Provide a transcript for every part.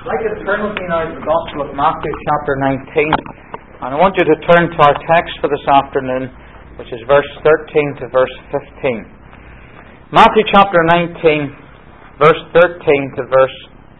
I'd like you to turn with me now to the Gospel of Matthew chapter 19. And I want you to turn to our text for this afternoon, which is verse 13 to verse 15. Matthew chapter 19, verse 13 to verse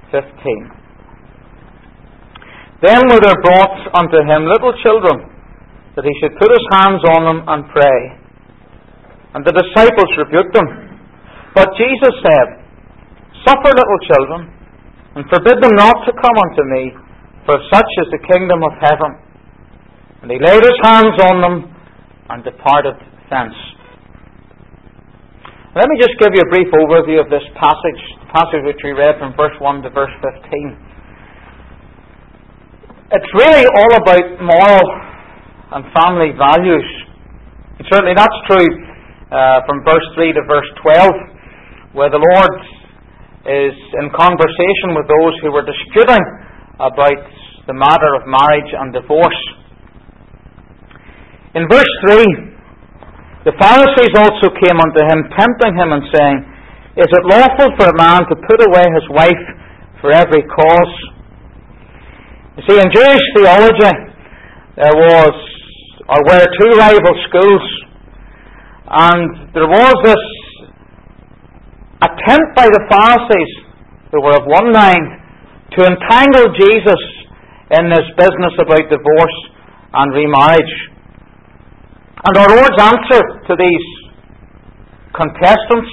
15. Then were there brought unto him little children, that he should put his hands on them and pray. And the disciples rebuked them. But Jesus said, Suffer little children, and forbid them not to come unto me, for such is the kingdom of heaven. And he laid his hands on them, and departed thence. Let me just give you a brief overview of this passage, the passage which we read from verse 1 to verse 15. It's really all about moral and family values. And certainly that's true from verse 3 to verse 12, where the Lord is in conversation with those who were disputing about the matter of marriage and divorce. In verse 3, the Pharisees also came unto him, tempting him and saying, Is it lawful for a man to put away his wife for every cause? You see, in Jewish theology, there were two rival schools, and there was this attempt by the Pharisees, who were of one mind, to entangle Jesus in this business about divorce and remarriage. And our Lord's answer to these contestants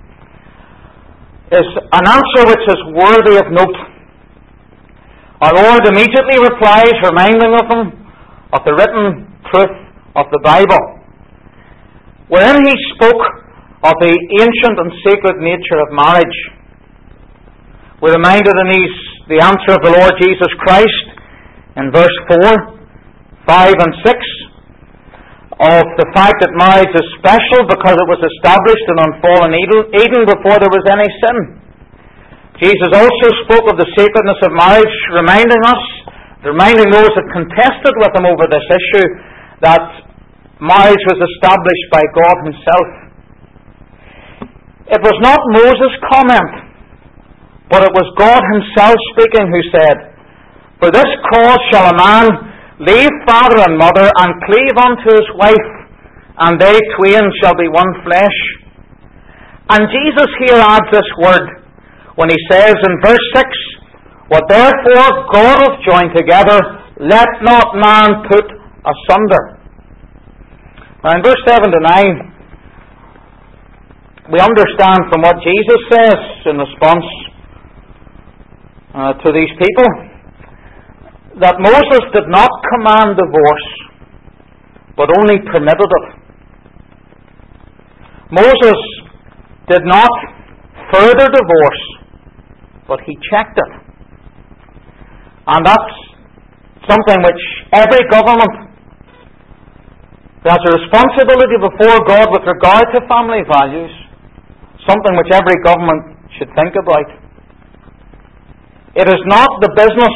is an answer which is worthy of note. Our Lord immediately replies, reminding them of the written truth of the Bible, wherein he spoke of the ancient and sacred nature of marriage. We're reminded in the answer of the Lord Jesus Christ in verse 4, 5 and 6 of the fact that marriage is special because it was established in unfallen Eden before there was any sin. Jesus also spoke of the sacredness of marriage, reminding those that contested with him over this issue that marriage was established by God himself. It was not Moses' comment, but it was God himself speaking, who said, For this cause shall a man leave father and mother, and cleave unto his wife, and they twain shall be one flesh. And Jesus here adds this word, when he says in verse 6, What therefore God hath joined together, let not man put asunder. Now in verse 7 to 9, we understand from what Jesus says in response to these people that Moses did not command divorce, but only permitted it. Moses did not further divorce, but he checked it. And that's something which every government has a responsibility before God with regard to family values, something which every government should think about. It is not the business,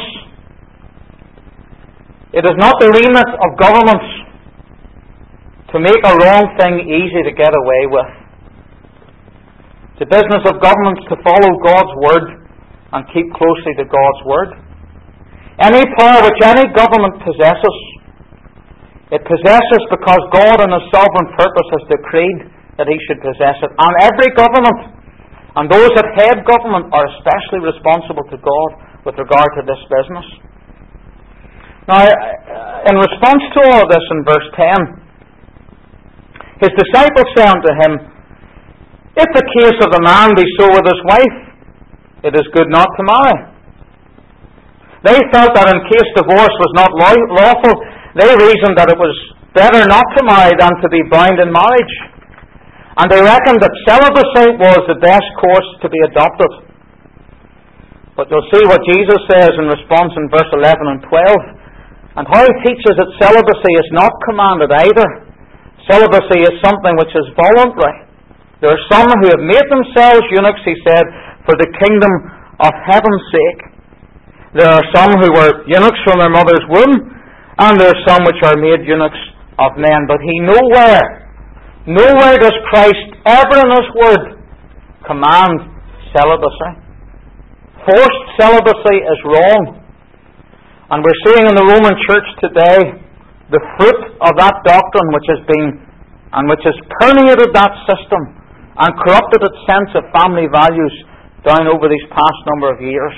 it is not the remit of governments to make a wrong thing easy to get away with. It's the business of governments to follow God's word and keep closely to God's word. Any power which any government possesses, it possesses because God in His sovereign purpose has decreed that he should possess it. And every government, and those that head government, are especially responsible to God with regard to this business. Now, in response to all of this in verse 10, his disciples say unto him, If the case of the man be so with his wife, it is good not to marry. They felt that in case divorce was not lawful, they reasoned that it was better not to marry than to be bound in marriage. And they reckoned that celibacy was the best course to be adopted. But you'll see what Jesus says in response in verse 11 and 12, and how he teaches that celibacy is not commanded either. Celibacy is something which is voluntary. There are some who have made themselves eunuchs, he said, for the kingdom of heaven's sake. There are some who were eunuchs from their mother's womb, and there are some which are made eunuchs of men. But he nowhere does Christ ever in his word command celibacy. Forced celibacy is wrong. And we're seeing in the Roman Church today the fruit of that doctrine which has permeated that system and corrupted its sense of family values down over these past number of years.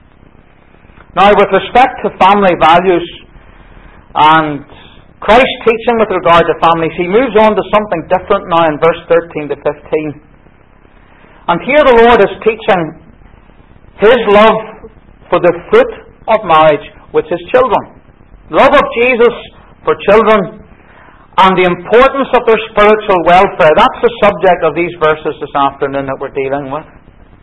Now, with respect to family values and Christ's teaching with regard to families, he moves on to something different now in verse 13 to 15. And here the Lord is teaching His love for the fruit of marriage, which is children. Love of Jesus for children and the importance of their spiritual welfare. That's the subject of these verses this afternoon that we're dealing with.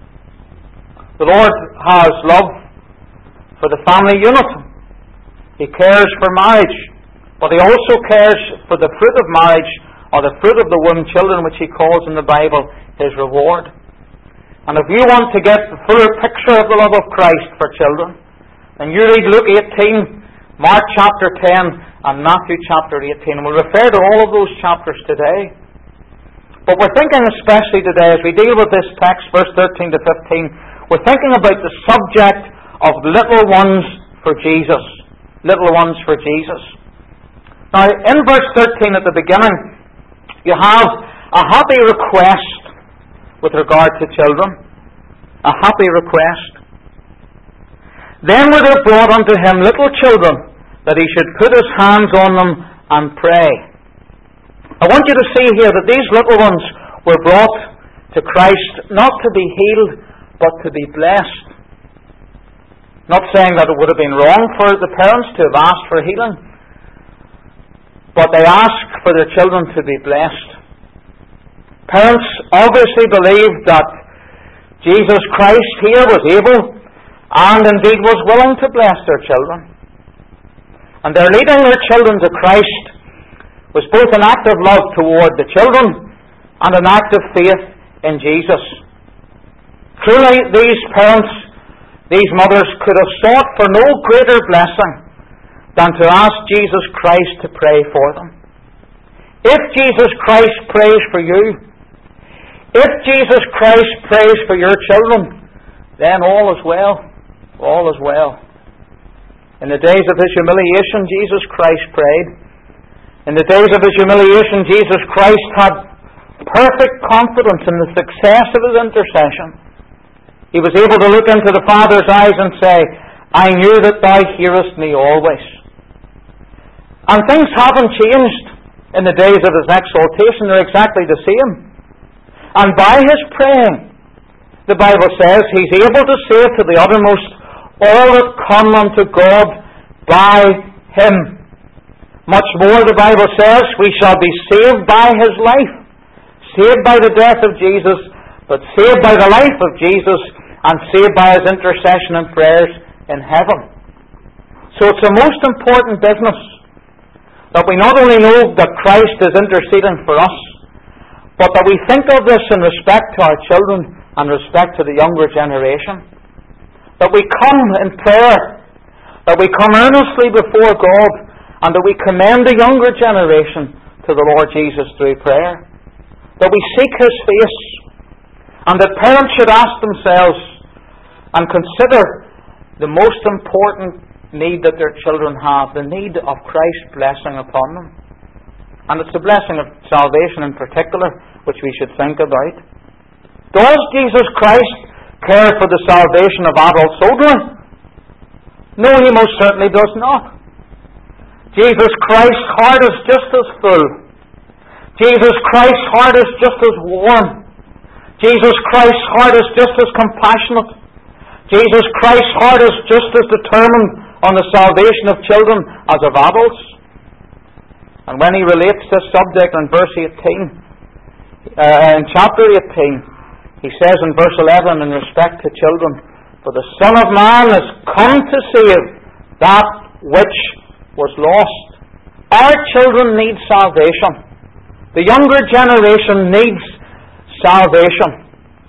The Lord has love for the family unit. He cares for marriage, but He also cares for the fruit of marriage, or the fruit of the womb, children, which He calls in the Bible His reward. And if you want to get the fuller picture of the love of Christ for children, then you read Luke 18, Mark chapter 10, and Matthew chapter 18. And we'll refer to all of those chapters today. But we're thinking especially today, as we deal with this text, verse 13 to 15, we're thinking about the subject of little ones for Jesus. Little ones for Jesus. Now, in verse 13 at the beginning, you have a happy request with regard to children. A happy request. Then were there brought unto Him little children, that He should put His hands on them and pray. I want you to see here that these little ones were brought to Christ not to be healed, but to be blessed. Not saying that it would have been wrong for the parents to have asked for healing, but they asked for their children to be blessed. Parents obviously believed that Jesus Christ here was able and indeed was willing to bless their children. And their leading their children to Christ was both an act of love toward the children and an act of faith in Jesus. Truly, these parents, these mothers, could have sought for no greater blessing than to ask Jesus Christ to pray for them. If Jesus Christ prays for you, if Jesus Christ prays for your children, then all is well. All is well. In the days of His humiliation, Jesus Christ prayed. In the days of His humiliation, Jesus Christ had perfect confidence in the success of His intercession. He was able to look into the Father's eyes and say, I knew that Thou hearest me always. And things haven't changed in the days of His exaltation. They're exactly the same. And by His praying, the Bible says, He's able to save to the uttermost all that come unto God by Him. Much more, the Bible says, we shall be saved by His life. Saved by the death of Jesus, but saved by the life of Jesus, and saved by His intercession and prayers in heaven. So it's a most important business that we not only know that Christ is interceding for us, but that we think of this in respect to our children and respect to the younger generation. That we come in prayer, that we come earnestly before God, and that we commend the younger generation to the Lord Jesus through prayer. That we seek His face, and that parents should ask themselves and consider the most important need that their children have, the need of Christ's blessing upon them. And it's the blessing of salvation in particular which we should think about. Does Jesus Christ care for the salvation of adults only? No, He most certainly does not. Jesus Christ's heart is just as full. Jesus Christ's heart is just as warm. Jesus Christ's heart is just as compassionate. Jesus Christ's heart is just as determined on the salvation of children as of adults. And when He relates this subject in verse 18, in chapter 18, He says in verse 11 in respect to children, for the Son of Man is come to save that which was lost. Our children need salvation. The younger generation needs salvation.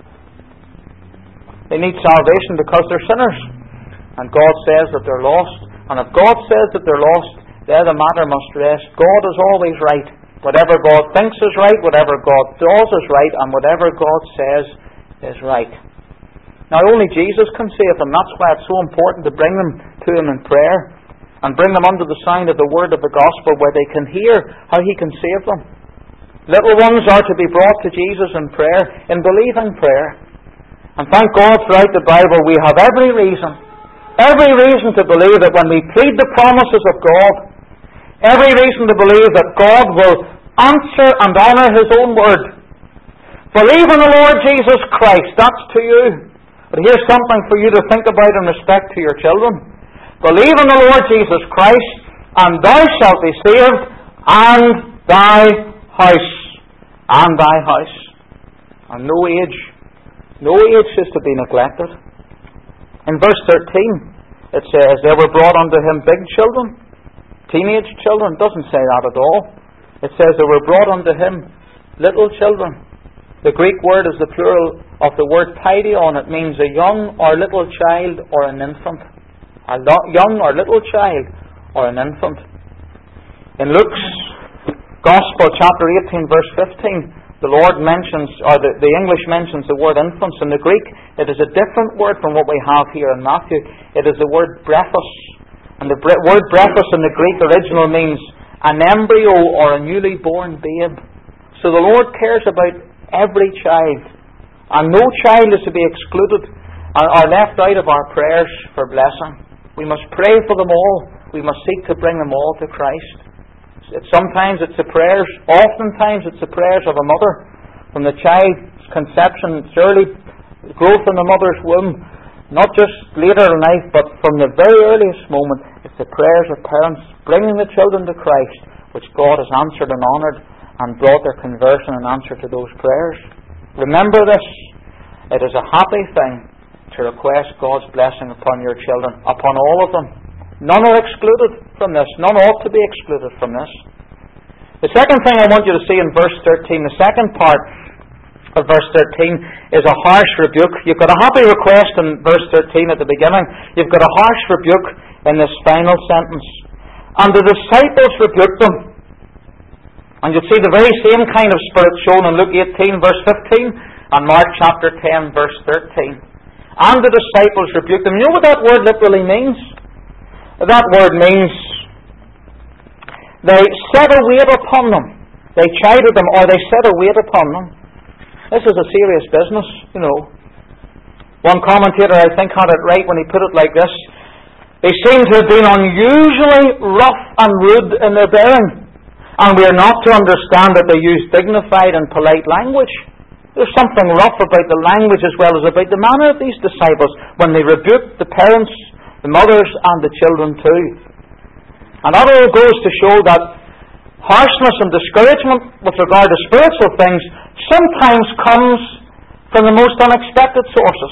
They need salvation because they're sinners. And God says that they're lost. And if God says that they're lost, there the matter must rest. God is always right. Whatever God thinks is right, whatever God does is right, and whatever God says is right. Now only Jesus can save them. That's why it's so important to bring them to Him in prayer and bring them under the sound of the word of the gospel where they can hear how He can save them. Little ones are to be brought to Jesus in prayer, in believing prayer. And thank God throughout the Bible we have every reason to believe that when we plead the promises of God, every reason to believe that God will answer and honour His own word. Believe in the Lord Jesus Christ. That's to you. But here's something for you to think about in respect to your children. Believe in the Lord Jesus Christ, and thou shalt be saved, and thy house. And thy house. And no age is to be neglected. In verse 13, it says, they were brought unto Him big children, teenage children. It doesn't say that at all. It says they were brought unto Him little children. The Greek word is the plural of the word paidion. It means a young or little child or an infant. A young or little child or an infant. In Luke's Gospel, chapter 18, verse 15, the Lord mentions, or the English mentions the word infants. In the Greek, it is a different word from what we have here in Matthew. It is the word brephos. And the word brephos in the Greek original means an embryo or a newly born babe. So the Lord cares about every child. And no child is to be excluded or left out of our prayers for blessing. We must pray for them all. We must seek to bring them all to Christ. Oftentimes it's the prayers of a mother. From the child's conception, its early growth in the mother's womb, not just later in life, but from the very earliest moment, it's the prayers of parents bringing the children to Christ, which God has answered and honoured and brought their conversion and answer to those prayers. Remember this. It is a happy thing to request God's blessing upon your children, upon all of them. None are excluded from this. None ought to be excluded from this. The second thing I want you to see in verse 13, the second part of verse 13 is a harsh rebuke. You've got a happy request in verse 13 at the beginning. You've got a harsh rebuke in this final sentence. And the disciples rebuked them. And you'll see the very same kind of spirit shown in Luke 18 verse 15 and Mark chapter 10 verse 13. And the disciples rebuked them. You know what that word literally means? That word means they set a weight upon them. They chided them, or they set a weight upon them. This is a serious business, you know. One commentator, I think, had it right when he put it like this. They seem to have been unusually rough and rude in their bearing. And we are not to understand that they use dignified and polite language. There's something rough about the language as well as about the manner of these disciples when they rebuked the parents, the mothers and the children too. And that all goes to show that harshness and discouragement with regard to spiritual things sometimes comes from the most unexpected sources.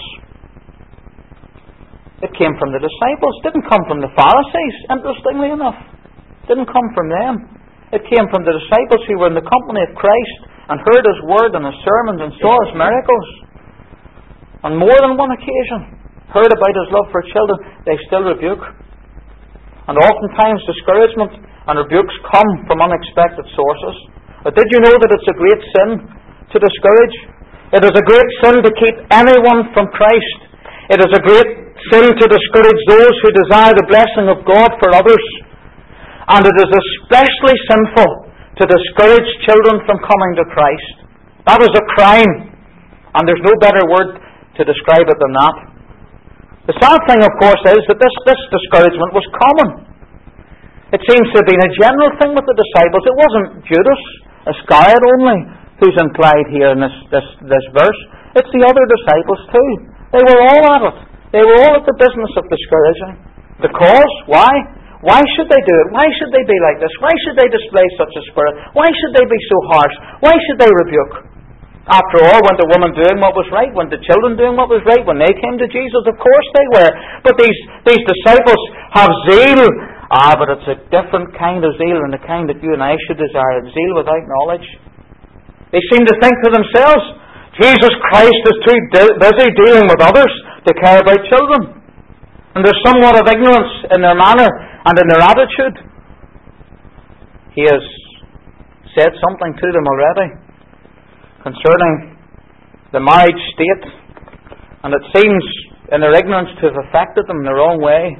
It came from the disciples. It didn't come from the Pharisees, interestingly enough. It didn't come from them. It came from the disciples who were in the company of Christ and heard His word and His sermons and saw His miracles. On more than one occasion, heard about His love for children, they still rebuke. And oftentimes discouragement and rebukes come from unexpected sources. But did you know that it's a great sin to discourage? It is a great sin to keep anyone from Christ. It is a great sin to discourage those who desire the blessing of God for others. And it is especially sinful to discourage children from coming to Christ. That is a crime. And there's no better word to describe it than that. The sad thing, of course, is that this discouragement was common. It seems to have been a general thing with the disciples. It wasn't Judas Iscariot only who's implied here in this verse. It's the other disciples too. They were all at it. They were all at the business of discouraging. Because? Why? Why should they do it? Why should they be like this? Why should they display such a spirit? Why should they be so harsh? Why should they rebuke? After all, weren't the woman doing what was right? Weren't the children doing what was right when they came to Jesus? Of course they were. But these disciples have zeal. But it's a different kind of zeal than the kind that you and I should desire. Zeal without knowledge. They seem to think to themselves, Jesus Christ is too busy dealing with others to care about children. And there's somewhat of ignorance in their manner and in their attitude. He has said something to them already concerning the marriage state And it seems in their ignorance to have affected them in the wrong way.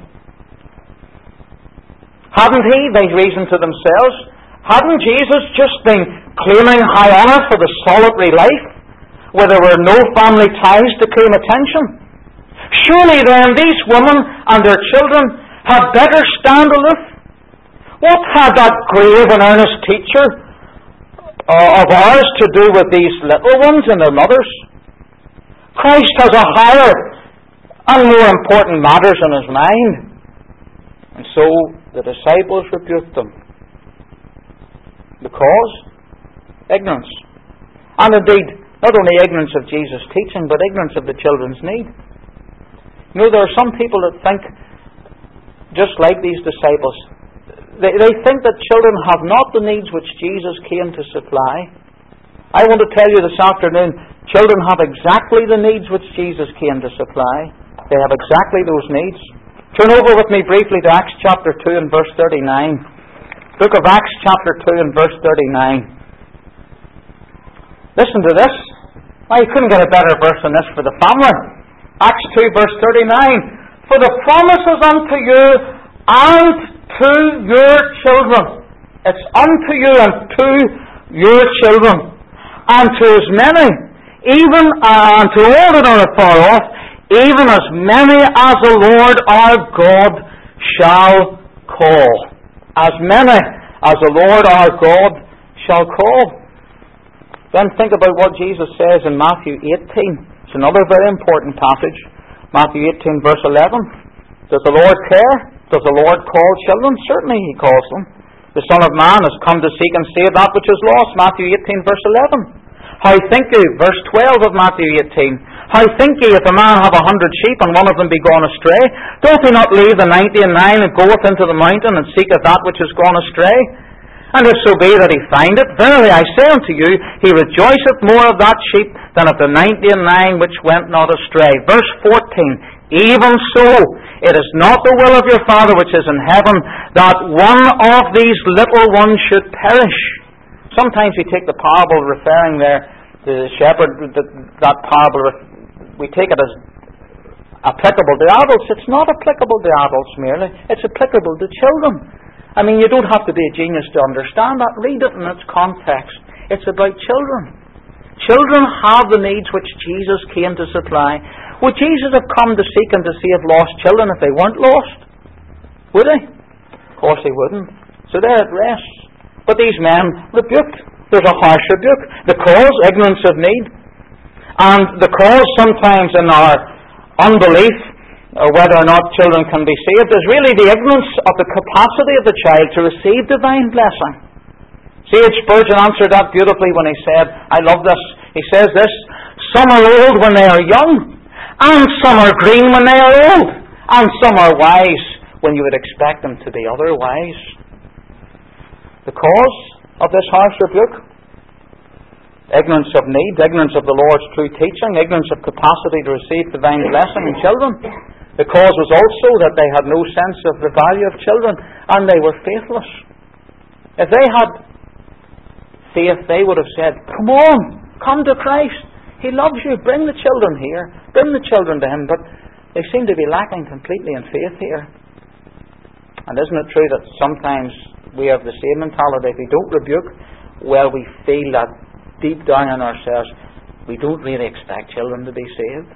Hadn't He, they reasoned to themselves, hadn't Jesus just been claiming high honour for the solitary life, where there were no family ties to claim attention? Surely then these women and their children had better stand aloof. What had that grave and earnest teacher of ours to do with these little ones and their mothers? Christ has a higher and more important matters in His mind. And so the disciples rebuked them. Because? Ignorance. And indeed, not only ignorance of Jesus' teaching, but ignorance of the children's need. You know, there are some people that think, just like these disciples, they think that children have not the needs which Jesus came to supply. I want to tell you this afternoon, children have exactly the needs which Jesus came to supply. They have exactly those needs. Turn over with me briefly to Acts chapter 2 and verse 39. Book of Acts chapter 2 and verse 39. Listen to this. Well, you couldn't get a better verse than this for the family. Acts 2 verse 39. For the promises unto you and to your children. It's unto you and to your children. And to as many, even unto all that are afar off, even as many as the Lord our God shall call. As many as the Lord our God shall call. Then think about what Jesus says in Matthew 18. It's another very important passage. Matthew 18 verse 11. Does the Lord care? Does the Lord call children? Certainly He calls them. The Son of Man has come to seek and save that which is lost. Matthew 18 verse 11. How think you, verse 12 of Matthew 18, how think ye if a man have 100 sheep and one of them be gone astray? Doth he not leave the 99 and goeth into the mountain and seeketh that which is gone astray? And if so be that he find it, verily I say unto you, he rejoiceth more of that sheep than of the 99 which went not astray. Verse 14, even so, it is not the will of your Father which is in heaven that one of these little ones should perish. Sometimes we take the parable referring there to the shepherd, that parable, we take it as applicable to adults. It's not applicable to adults merely. It's applicable to children. I mean, you don't have to be a genius to understand that. Read it in its context. It's about children. Children have the needs which Jesus came to supply. Would Jesus have come to seek and to save lost children if they weren't lost? Would He? Of course He wouldn't. So there it rests. But these men rebuked. There's a harsh rebuke. The cause, ignorance of need. And the cause sometimes in our unbelief, or whether or not children can be saved, is really the ignorance of the capacity of the child to receive divine blessing. C.H. Spurgeon answered that beautifully when he said, I love this, he says this, some are old when they are young, and some are green when they are old, and some are wise when you would expect them to be otherwise. The cause of this harsh rebuke? Ignorance of need, ignorance of the Lord's true teaching, ignorance of capacity to receive divine blessing in children. The cause was also that they had no sense of the value of children, and they were faithless. If they had faith, they would have said, come on, come to Christ. He loves you. Bring the children here. Bring the children to Him. But they seem to be lacking completely in faith here. And isn't it true that sometimes we have the same mentality? If we don't rebuke, well, we feel that deep down in ourselves, we don't really expect children to be saved.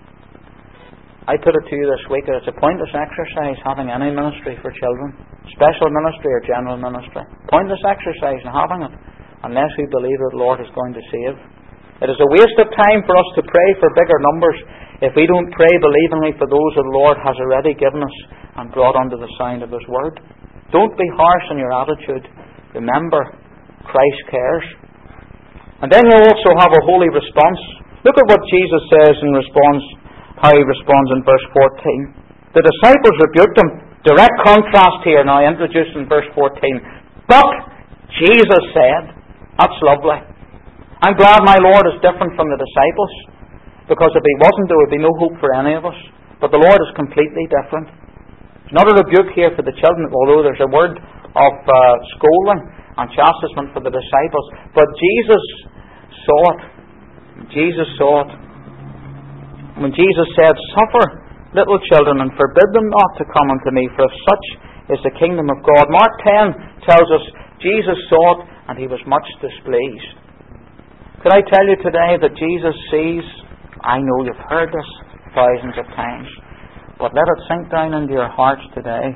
I put it to you this week that it's a pointless exercise having any ministry for children, special ministry or general ministry. Pointless exercise in having it, unless we believe that the Lord is going to save. It is a waste of time for us to pray for bigger numbers if we don't pray believingly for those that the Lord has already given us and brought under the sound of His Word. Don't be harsh in your attitude. Remember, Christ cares. And then you also have a holy response. Look at what Jesus says in response, how He responds in verse 14. The disciples rebuked Him. Direct contrast here now introduced in verse 14. But Jesus said, that's lovely. I'm glad my Lord is different from the disciples, because if He wasn't, there would be no hope for any of us. But the Lord is completely different. There's not a rebuke here for the children, although there's a word of scolding and chastisement for the disciples. But Jesus saw it. Jesus saw it. When Jesus said, "Suffer little children and forbid them not to come unto me, for of such is the kingdom of God." Mark 10 tells us Jesus saw it and he was much displeased. Could I tell you today that Jesus sees? I know you've heard this thousands of times, but let it sink down into your hearts today.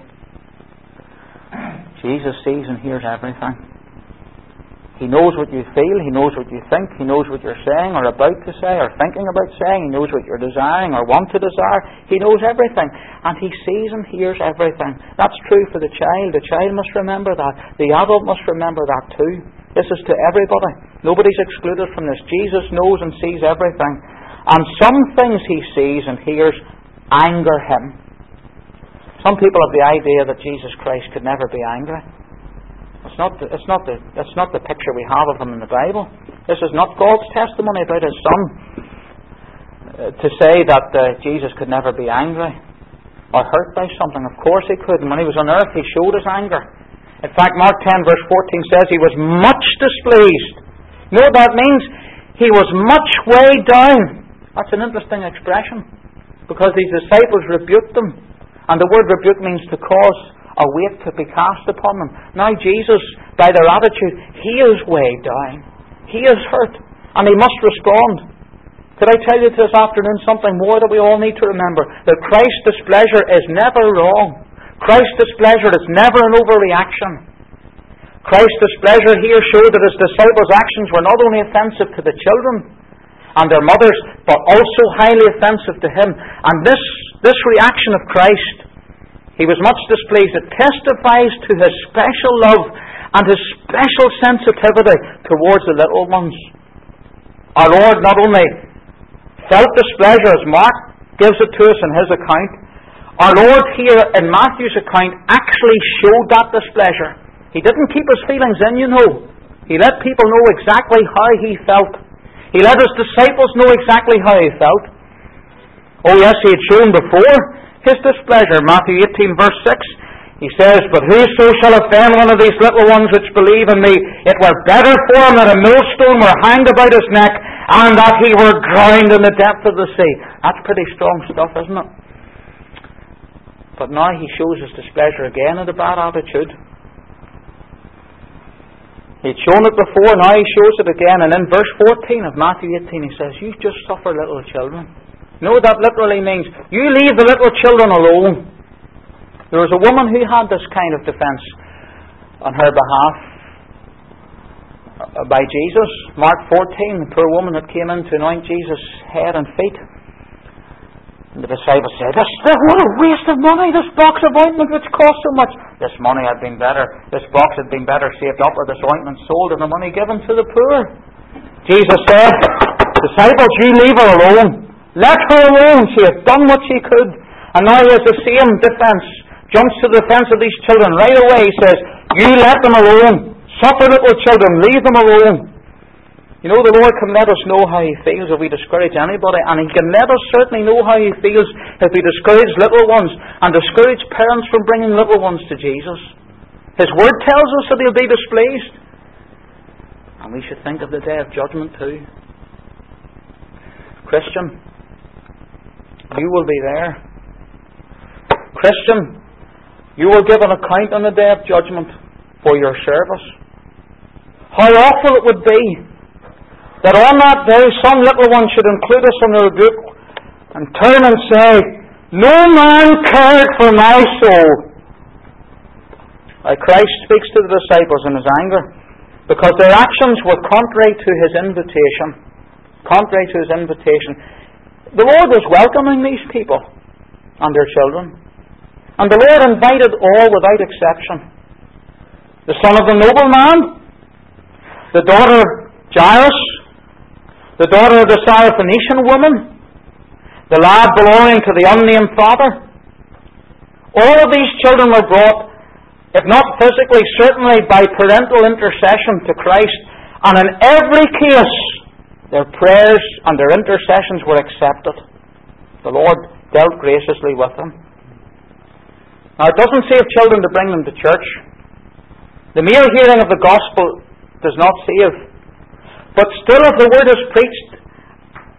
Jesus sees and hears everything. He knows what you feel, He knows what you think, He knows what you're saying or about to say or thinking about saying. He knows what you're desiring or want to desire. He knows everything. And He sees and hears everything. That's true for the child. The child must remember that. The adult must remember that too. This is to everybody. Nobody's excluded from this. Jesus knows and sees everything. And some things He sees and hears anger Him. Some people have the idea that Jesus Christ could never be angry. It's not the picture we have of Him in the Bible. This is not God's testimony about His Son to say that Jesus could never be angry or hurt by something. Of course He could. And when He was on earth, He showed His anger. In fact, Mark 10 verse 14 says He was much displeased. You know what that means? He was much weighed down. That's an interesting expression, because these disciples rebuked Him. And the word rebuke means to cause a weight to be cast upon them. Now Jesus, by their attitude, He is weighed down. He is hurt. And He must respond. Could I tell you this afternoon something more that we all need to remember? That Christ's displeasure is never wrong. Christ's displeasure is never an overreaction. Christ's displeasure here showed that His disciples' actions were not only offensive to the children and their mothers, but also highly offensive to Him. And this reaction of Christ, He was much displeased. It testifies to His special love and His special sensitivity towards the little ones. Our Lord not only felt displeasure, as Mark gives it to us in his account, our Lord here in Matthew's account actually showed that displeasure. He didn't keep His feelings in, you know. He let people know exactly how He felt. He let His disciples know exactly how He felt. Oh yes, He had shown before His displeasure. Matthew 18 verse 6, He says, "But whoso shall offend one of these little ones which believe in me, it were better for him that a millstone were hanged about his neck, and that he were drowned in the depth of the sea." That's pretty strong stuff, isn't it? But now He shows His displeasure again in a bad attitude. He'd shown it before, now He shows it again. And in verse 14 of Matthew 18 He says, "You just suffer little children." You know what that literally means? You leave the little children alone. There was a woman who had this kind of defence on her behalf by Jesus. Mark 14, the poor woman that came in to anoint Jesus' head and feet. And the disciples said, "What a waste of money, this box of ointment which cost so much. This box had been better saved up, or this ointment sold, and the money given to the poor." Jesus said, "Disciples, you leave her alone. Let her alone. She has done what she could." And now He has the same defence. Jumps to the defence of these children right away. He says, "You let them alone. Suffer little children. Leave them alone." You know, the Lord can let us know how He feels if we discourage anybody, and He can let us certainly know how He feels if we discourage little ones and discourage parents from bringing little ones to Jesus. His Word tells us that He'll be displeased. And we should think of the day of judgment too. Christian, you will be there. Christian, you will give an account on the day of judgment for your service. How awful it would be that on that day some little one should include us in the rebuke and turn and say, "No man cared for my soul." Like Christ speaks to the disciples in His anger, because their actions were contrary to His invitation. Contrary to His invitation. The Lord was welcoming these people and their children. And the Lord invited all without exception. The son of the nobleman, the daughter Jairus, the daughter of the Syrophoenician woman, the lad belonging to the unnamed father. All of these children were brought, if not physically, certainly by parental intercession to Christ. And in every case, their prayers and their intercessions were accepted. The Lord dealt graciously with them. Now, it doesn't save children to bring them to church. The mere hearing of the gospel does not save. But still, if the word is preached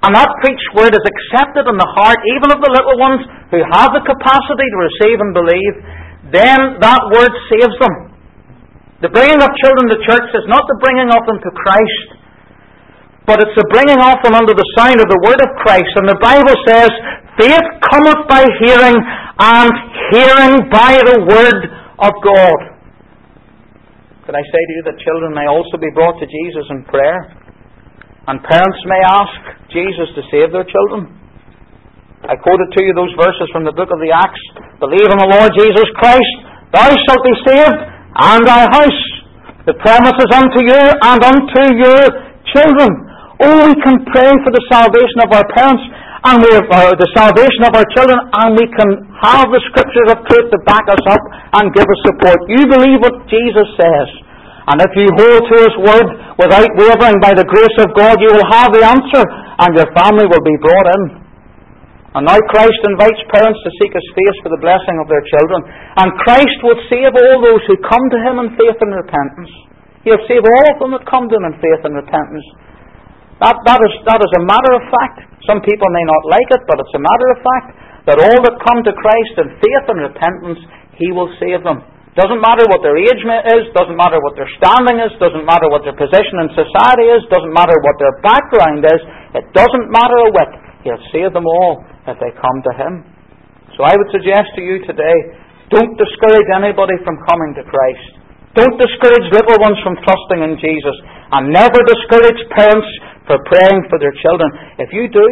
and that preached word is accepted in the heart, even of the little ones who have the capacity to receive and believe, then that word saves them. The bringing of children to church is not the bringing of them to Christ, but it's the bringing of them under the sound of the word of Christ. And the Bible says, faith cometh by hearing, and hearing by the word of God. Could I say to you that children may also be brought to Jesus in prayer? And parents may ask Jesus to save their children. I quoted to you those verses from the book of the Acts. Believe in the Lord Jesus Christ, thou shalt be saved, and thy house. The promise is unto you and unto your children. Oh, we can pray for the salvation of our parents, and the salvation of our children, and we can have the Scriptures of truth to back us up and give us support. You believe what Jesus says, and if you hold to His word without wavering by the grace of God, you will have the answer, and your family will be brought in. And now Christ invites parents to seek His face for the blessing of their children. And Christ will save all those who come to Him in faith and repentance. He'll save all of them that come to Him in faith and repentance. That is a matter of fact. Some people may not like it, but it's a matter of fact that all that come to Christ in faith and repentance, He will save them. Doesn't matter what their age is, doesn't matter what their standing is, doesn't matter what their position in society is, doesn't matter what their background is, it doesn't matter a whit. He'll save them all if they come to Him. So I would suggest to you today, don't discourage anybody from coming to Christ. Don't discourage little ones from trusting in Jesus. And never discourage parents for praying for their children. If you do,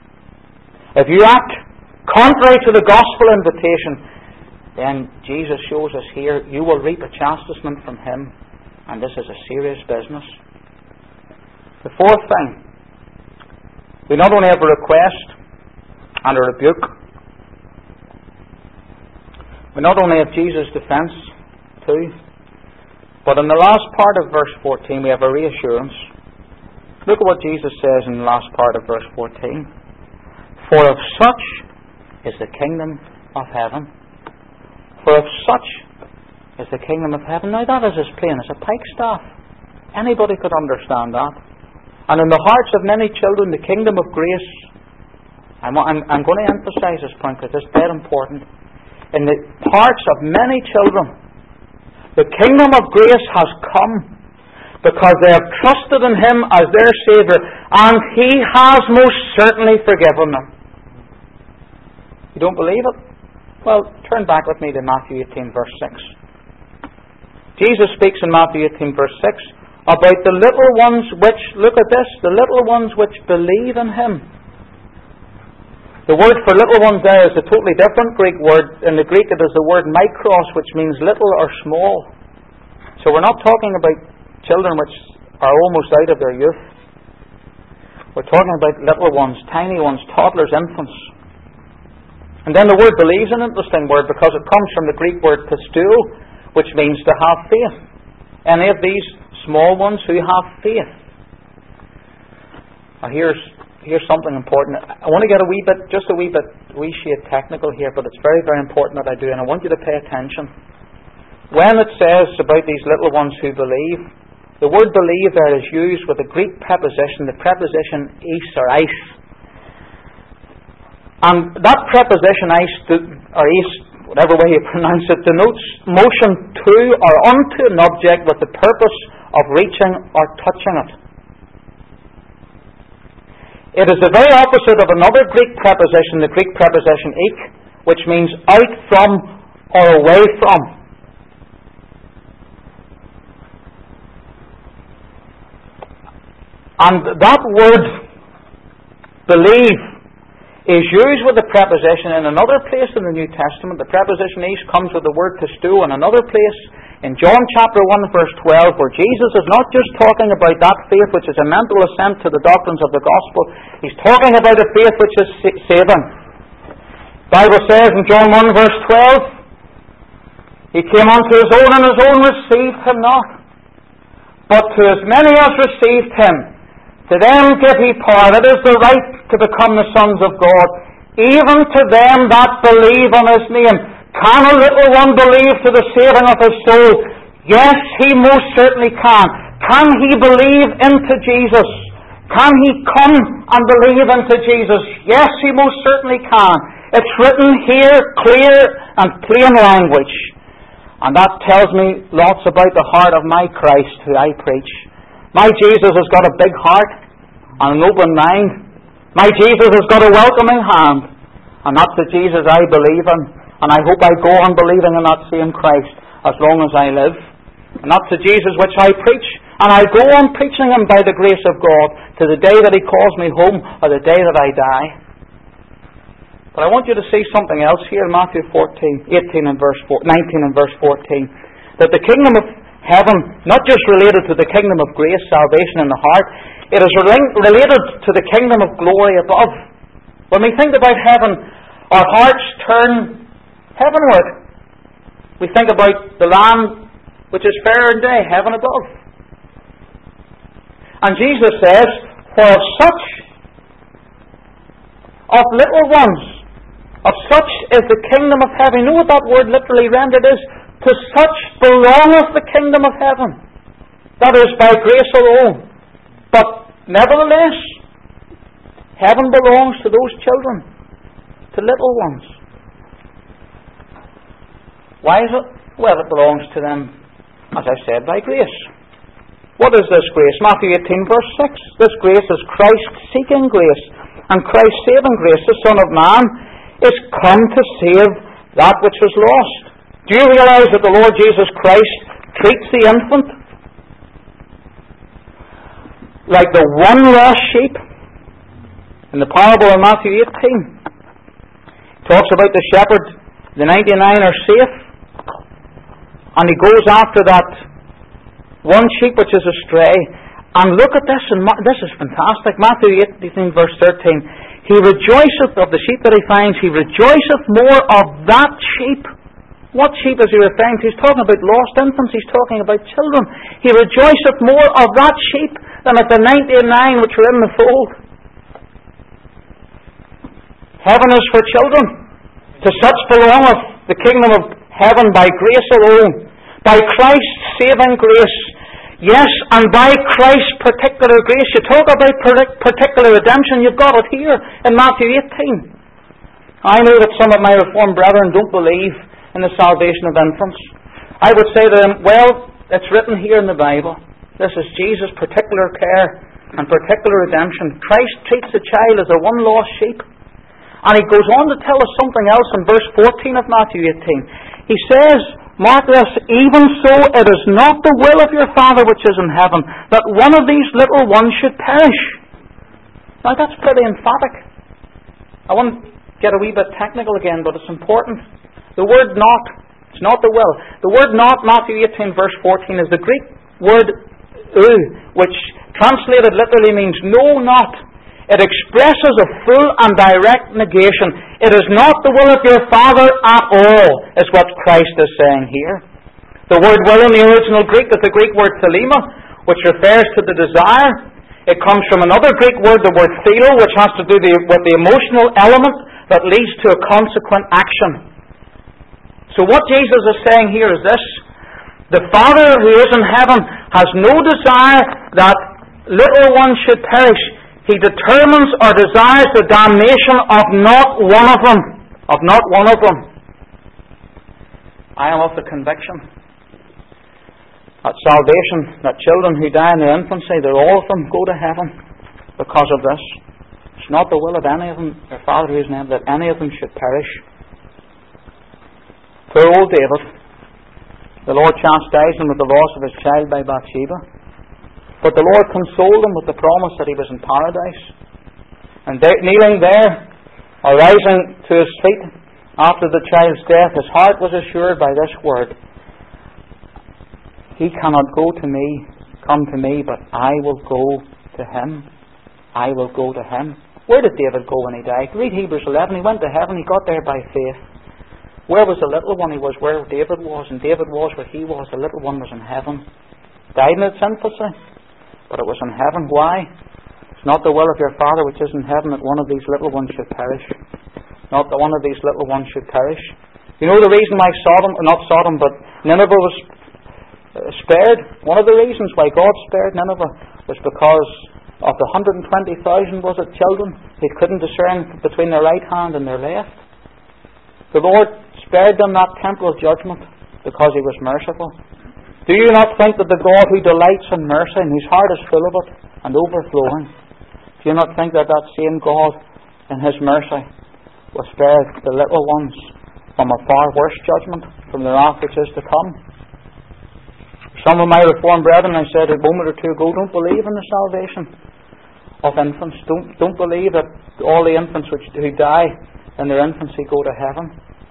if you act contrary to the gospel invitation, then Jesus shows us here, you will reap a chastisement from Him. And this is a serious business. The fourth thing, we not only have a request and a rebuke, we not only have Jesus' defence too, but in the last part of verse 14 we have a reassurance. Look at what Jesus says in the last part of verse 14. For of such is the kingdom of heaven. For of such is the kingdom of heaven. Now that is as plain as a pikestaff. Anybody could understand that. And in the hearts of many children, the kingdom of grace, I'm going to emphasize this point because it's very important. In the hearts of many children, the kingdom of grace has come because they have trusted in Him as their Saviour, and He has most certainly forgiven them. You don't believe it? Well, turn back with me to Matthew 18 verse 6. Jesus speaks in Matthew 18 verse 6 about the little ones which, look at this, the little ones which believe in Him. The word for little ones there is a totally different Greek word. In the Greek it is the word mikros, which means little or small. So we're not talking about children which are almost out of their youth. We're talking about little ones, tiny ones, toddlers, infants. And then the word believe is an interesting word because it comes from the Greek word pisteuo, which means to have faith. Any of these small ones who have faith. Now here's something important. I want to get a wee shade technical here, but it's very, very important that I do, and I want you to pay attention. When it says about these little ones who believe, the word believe there is used with a Greek preposition, the preposition eis or eis. And that preposition eis, or eis, whatever way you pronounce it, denotes motion to or onto an object with the purpose of reaching or touching it. It is the very opposite of another Greek preposition, the Greek preposition ek, which means out from or away from. And that word, believe, is used with the preposition in another place in the New Testament. The preposition eis comes with the word pisteuo in another place. In John chapter 1 verse 12, where Jesus is not just talking about that faith which is a mental assent to the doctrines of the gospel, He's talking about a faith which is saving. The Bible says in John 1 verse 12, He came unto His own, and His own received Him not. But to as many as received Him, to them give He power, that is the right to become the sons of God, even to them that believe on His name. Can a little one believe to the saving of his soul? Yes, he most certainly can. Can he believe into Jesus? Can he come and believe into Jesus? Yes, he most certainly can. It's written here, clear and plain language. And that tells me lots about the heart of my Christ who I preach. My Jesus has got a big heart and an open mind. My Jesus has got a welcoming hand. And that's the Jesus I believe in. And I hope I go on believing in that same Christ as long as I live. And that's the Jesus which I preach. And I go on preaching Him by the grace of God to the day that He calls me home or the day that I die. But I want you to see something else here in Matthew 19 and verse 14. That the kingdom of heaven, not just related to the kingdom of grace, salvation in the heart, it is related to the kingdom of glory above. When we think about heaven, our hearts turn heavenward. We think about the land which is fair and day, heaven above. And Jesus says, for of such, of little ones, of such is the kingdom of heaven. You know what that word literally rendered is? To such belongeth the kingdom of heaven. That is by grace alone. But nevertheless, heaven belongs to those children, to little ones. Why is it? Well, it belongs to them, as I said, by grace. What is this grace? Matthew 18 verse 6. This grace is Christ-seeking grace and Christ-saving grace. The Son of Man is come to save that which was lost. Do you realize that the Lord Jesus Christ treats the infant like the one lost sheep? In the parable of Matthew 18, he talks about the shepherd, the 99 are safe, and he goes after that one sheep which is astray. And look at this, and this is fantastic. Matthew 18 verse 13. He rejoiceth of the sheep that he finds. He rejoiceth more of that sheep. What sheep is he referring to? He's talking about lost infants. He's talking about children. He rejoiceth more of that sheep than of the 99 which were in the fold. Heaven is for children. To such belongeth the kingdom of heaven by grace alone. By Christ's saving grace. Yes, and by Christ's particular grace. You talk about particular redemption, you've got it here in Matthew 18. I know that some of my Reformed brethren don't believe in the salvation of infants. I would say to them, well, it's written here in the Bible. This is Jesus' particular care and particular redemption. Christ treats the child as a one lost sheep. And he goes on to tell us something else in verse 14 of Matthew 18. He says, mark this, even so it is not the will of your Father which is in heaven, that one of these little ones should perish. Now that's pretty emphatic. I want to get a wee bit technical again, but it's important. The word not, it's not the will. The word not, Matthew 18 verse 14, is the Greek word which translated literally means no, not. It expresses a full and direct negation. It is not the will of your Father at all, is what Christ is saying here. The word will in the original Greek is the Greek word thelema, which refers to the desire. It comes from another Greek word, the word philo, which has to do with the emotional element that leads to a consequent action. So what Jesus is saying here is this. The Father who is in heaven has no desire that little ones should perish. He determines or desires the damnation of not one of them. Of not one of them. I am of the conviction that salvation, that children who die in their infancy, that all of them go to heaven because of this. It's not the will of any of them, their Father who is in heaven, that any of them should perish. Poor old David. The Lord chastised him with the loss of his child by Bathsheba. But the Lord consoled him with the promise that he was in paradise. And kneeling there, or rising to his feet after the child's death, his heart was assured by this word. He cannot come to me, but I will go to him. I will go to him. Where did David go when he died? Read Hebrews 11. He went to heaven. He got there by faith. Where was the little one? He was where David was, and David was where he was. The little one was in heaven. Died in its infancy. But it was in heaven. Why? It's not the will of your Father which is in heaven that one of these little ones should perish. Not that one of these little ones should perish. You know the reason why Nineveh was spared? One of the reasons why God spared Nineveh was because of the 120,000, was it, children who couldn't discern between their right hand and their left? The Lord spared them that temporal judgment because He was merciful. Do you not think that the God who delights in mercy, and whose heart is full of it and overflowing, do you not think that that same God in His mercy will spare the little ones from a far worse judgment, from the wrath which is to come? Some of my Reformed brethren, I said a moment or two ago, don't believe in the salvation of infants. Don't believe that all the infants who die in their infancy go to heaven.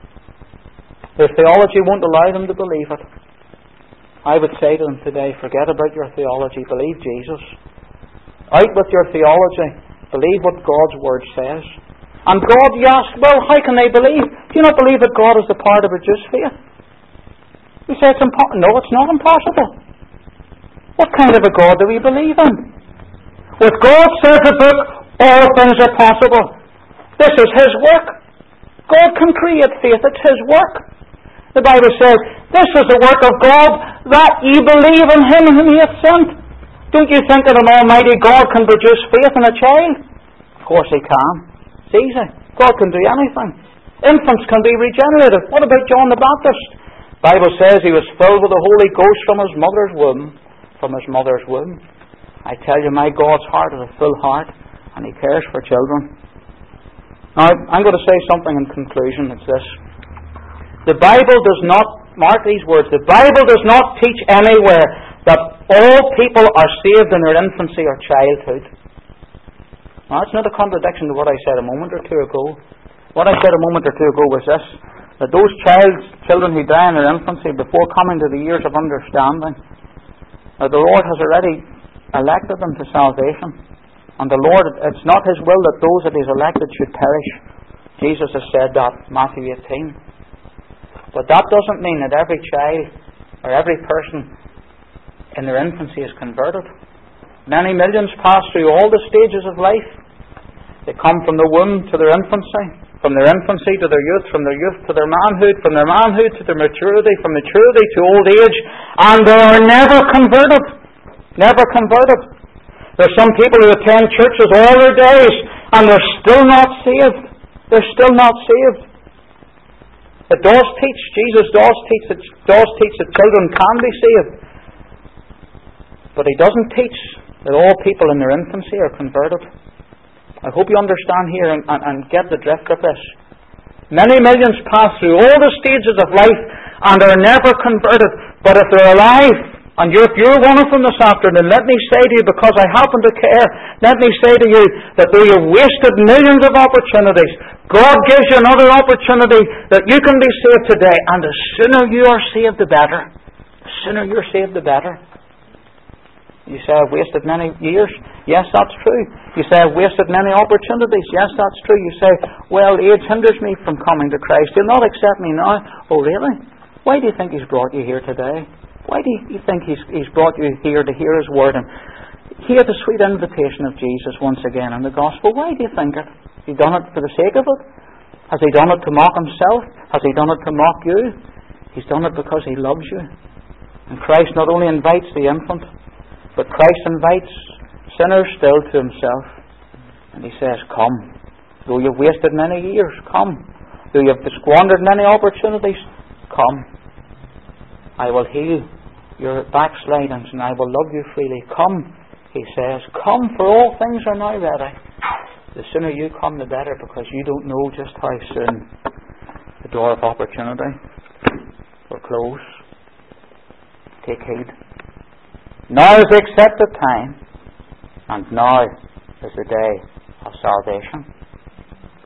Their theology won't allow them to believe it. I would say to them today, forget about your theology, believe Jesus. Out with your theology, believe what God's Word says. And God, you ask, well, how can they believe? Do you not believe that God has the power to produce faith? You say it's impossible. No, it's not impossible. What kind of a God do we believe in? With God, says the book, all things are possible. This is His work. God can create faith. It's His work. The Bible says, this is the work of God, that ye believe in Him whom He hath sent. Don't you think that an almighty God can produce faith in a child? Of course He can. It's easy. God can do anything. Infants can be regenerated. What about John the Baptist? The Bible says he was filled with the Holy Ghost from his mother's womb. From his mother's womb. I tell you, my God's heart is a full heart, and He cares for children. Now, I'm going to say something in conclusion. It's this. The Bible does not, mark these words, the Bible does not teach anywhere that all people are saved in their infancy or childhood. Now, that's not a contradiction to what I said a moment or two ago. What I said a moment or two ago was this, that those children who die in their infancy before coming to the years of understanding, that the Lord has already elected them to salvation. And the Lord, it's not His will that those that He has elected should perish. Jesus has said that, Matthew 18. But that doesn't mean that every child or every person in their infancy is converted. Many millions pass through all the stages of life. They come from the womb to their infancy, from their infancy to their youth, from their youth to their manhood, from their manhood to their maturity, from maturity to old age, and they are never converted. Never converted. There's some people who attend churches all their days, and they're still not saved. They're still not saved. It does teach, Jesus does teach that children can be saved. But He doesn't teach that all people in their infancy are converted. I hope you understand here and get the drift of this. Many millions pass through all the stages of life and are never converted. But if they're alive, and if you're one of them this afternoon, let me say to you, because I happen to care, let me say to you that though you've wasted millions of opportunities, God gives you another opportunity that you can be saved today. And the sooner you are saved, the better. The sooner you're saved, the better. You say, I've wasted many years. Yes, that's true. You say, I've wasted many opportunities. Yes, that's true. You say, well, age hinders me from coming to Christ. He'll not accept me now. Oh, really? Why do you think He's brought you here today? Why do you think He's brought you here to hear His Word and hear the sweet invitation of Jesus once again in the Gospel? Why do you think it? Has He done it for the sake of it? Has He done it to mock Himself? Has He done it to mock you? He's done it because He loves you. And Christ not only invites the infant, but Christ invites sinners still to Himself. And He says, come. Though you've wasted many years, come. Though you've squandered many opportunities, come. I will heal your backslidings and I will love you freely. Come, He says. Come, for all things are now ready. The sooner you come, the better, because you don't know just how soon the door of opportunity will close. Take heed. Now is the accepted time, and now is the day of salvation.